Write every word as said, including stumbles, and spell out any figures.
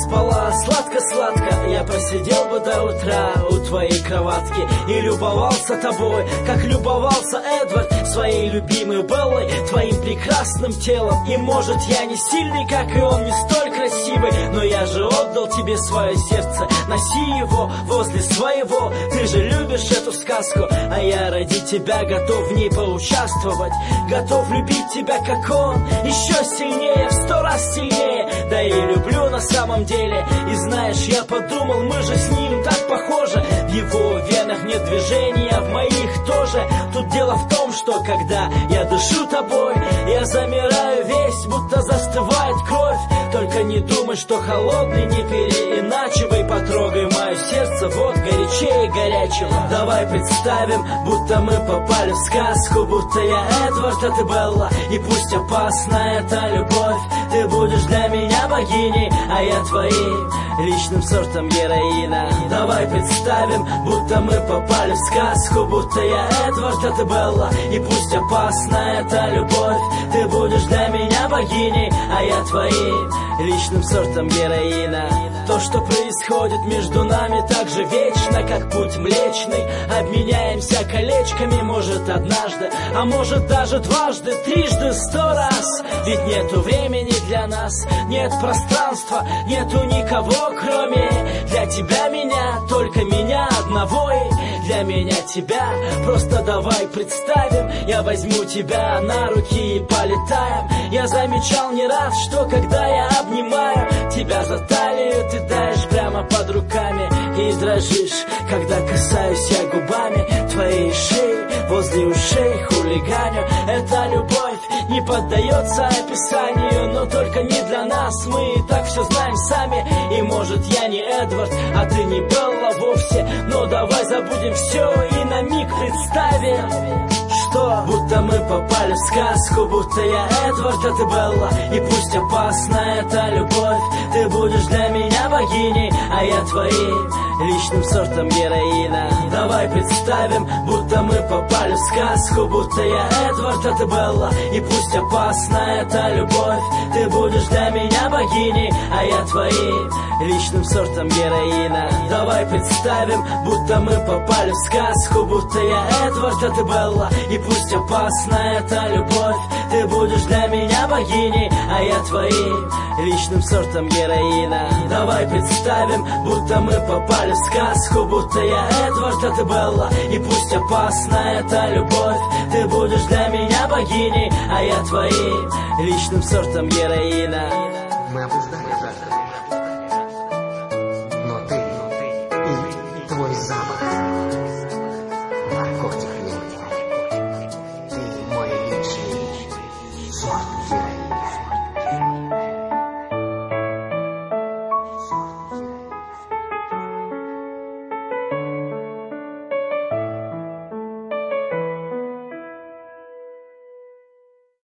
спала сладко-сладко, я просидел бы до утра у твоей кроватки и любовался тобой, как любовался Эдвард своей любимой Беллой, твоим прекрасным телом. И может я не сильный, как и он, не столь красивый, но я же отдал тебе свое сердце, носи его возле своего. Ты же любишь эту сказку, а я ради тебя готов в ней поучаствовать, готов любить тебя, как он, еще сильнее, в сто раз сильнее. Да и люблю на самом деле. И знаешь, я подумал, мы же с ним так похожи. В его венах нет движения, а в моих тоже. Тут дело в том, что когда я дышу тобой, я замираю весь, будто застывает кровь. Только не думай, что холодный, не переиначивай. Потрогай мое сердце, вот горячее горячего. Давай представим, будто мы попали в сказку, будто я Эдвард, а ты Белла. И пусть опасна эта любовь, ты будешь для меня богиней, а я твоим личным сортом героина. Давай представим, будто мы попали в сказку, будто я Эдвард, а ты Белла. И пусть опасна эта любовь, ты будешь для меня богиней, а я твоим личным сортом героина. То, что происходит между нами, так же вечно, как путь млечный. Обменяемся колечками, может однажды, а может даже дважды, трижды, сто раз. Ведь нету времени для нас, нет пространства, нету никого, кроме для тебя меня, только меня одного. И для меня тебя, просто давай представим, я возьму тебя на руки и полетаем. Я замечал не раз, что когда я обнимаю тебя за талию, ты таешь прямо под руками и дрожишь, когда касаюсь я губами твоей шеи, возле ушей хулиганю. Эта любовь не поддается описанию, но только не для нас, мы и так все знаем сами. И может я не Эдвард, а ты не Белла вовсе, но давай забудем все и на миг представим, что будто мы попали в сказку, будто я Эдвард, а ты Белла. И пусть опасна эта любовь, ты будешь для меня богиней, а я твоим личным сортом героина. Давай представим, будто мы попали в сказку, будто я Эдвард, а ты Белла. И пусть опасна эта любовь, ты будешь для меня богиней, а я твоим личным сортом героина. Давай представим, будто мы попали в сказку, будто я Эдвард, а ты Белла. И пусть опасна эта любовь, ты будешь для меня богиней, а я твоим личным сортом героина. Давай представим, будто мы попали в сказку, будто я Эдвард, а ты Белла. И пусть опасна эта любовь, ты будешь для меня богиней, а я твоим личным сортом героина. Мы опоздали.